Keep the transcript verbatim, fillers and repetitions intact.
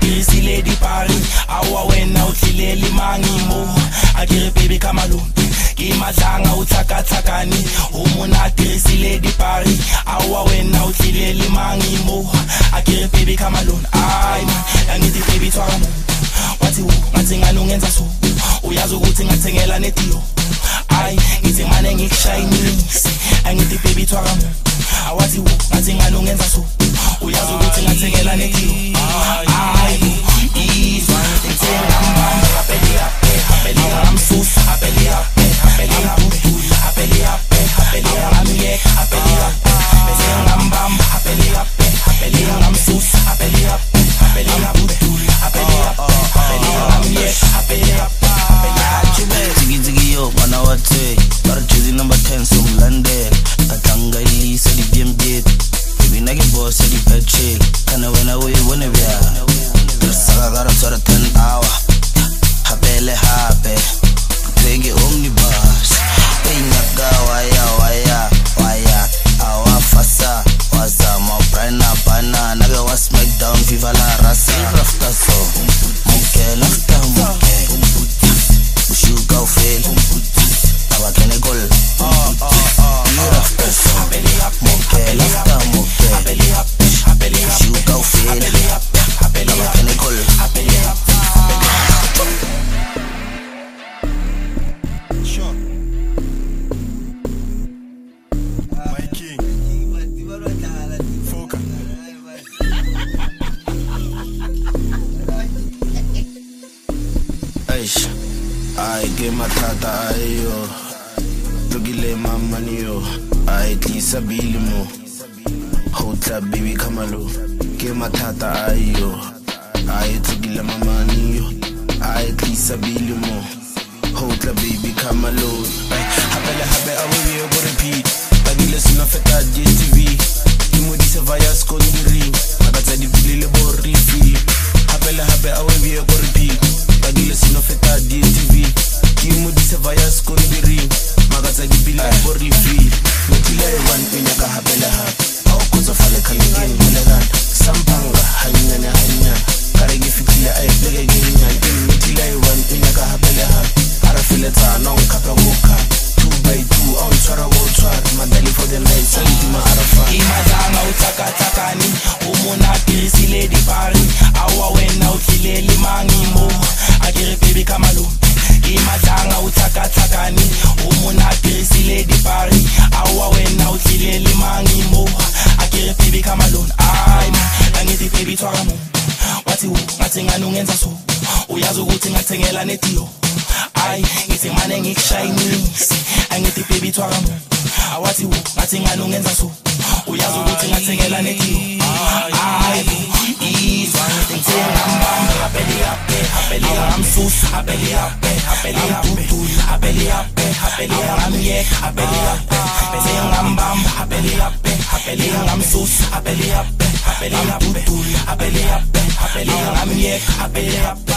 tirisile dipari awa wena utlileli mangimo akere baby kamalone ke madlanga utsakatsakani umona tirisile dipari awa wena utlileli mangimo akere baby kamalone ay angithi baby twaka mo wathi wo ngathi ngani ungenza so uyazi ukuthi ngathengela netiyo ay ngithi manje ngikushayinise angithi baby twaka mo awathi wo ngathi ngani ungenza so uyazi ukuthi ngathengela netiyo ay izwa ngithenga mbamba happy happy happy I'm so happy happy happy happy happy happy I'm yeah happy happy ngithenga mbamba happy happy happy I'm so happy happy happy happy happy I'm yeah happy happy Ziggy ziggy yo mana wate bar jersey number ten so London katanga ilisa di B M B baby nage boss di pet chill kana wena we wona bia saka gara tsara ten hour habele hape twege omnibus inyaga waya waya waya awa fasa waza ma brana bana naga wa smackdown viva la race rafta so moke lafta moke you go fail aba kene gol oh oh oh rafta so moke lafta moke you go fail aba kene gol sure my king Foka Aish I get my tata ayo Lugile mamani yo I tlisa bili mo Hotla baby kamalo Get my tata ayo I tlugile mamani yo I tlisa bili mo Hotla baby kamalo Habele habe awe we go repeat Bagile sina feta J T V Imo di se vaya skondiri Magatsa di bili le bo rifi Habele habe awe we go repeat Bagile sina feta D T V Imo di se vaya skondiri Magatsa di bili le bo rifi Motile wan pinyaka habele habe Au kozo fale kalingen gulegan Sampanga hanya na hanya Karegi fikile ay plege genya Motile wan pinyaka habele habe Arafile ta non kapa woka Two by two on twara wo twara Madali for the night Saliti ma arafa imadlanga utsakatsakani umona tirisile dipari awa wena utlileli mangimo akere baby kamalone imadlanga utsakatsakani umona tirisile dipari awa wena utlileli mangimo akere baby kamalone ay angithi baby twaka mo wathi wo ngathi ngani ungenza so uyazi ukuthi ngathengela netiyo ay ngithi manje ngikushayinise angithi baby twaka mo awathi wo ngathi ngani ungenza so uyazi ukuthi ngathengela netiyo ay izwa ngithenga mbamba happy happy happy I'm so happy happy happy happy happy happy I'm yeah happy happy ngithenga mbamba happy happy happy I'm so happy happy happy happy happy I'm yeah happy happy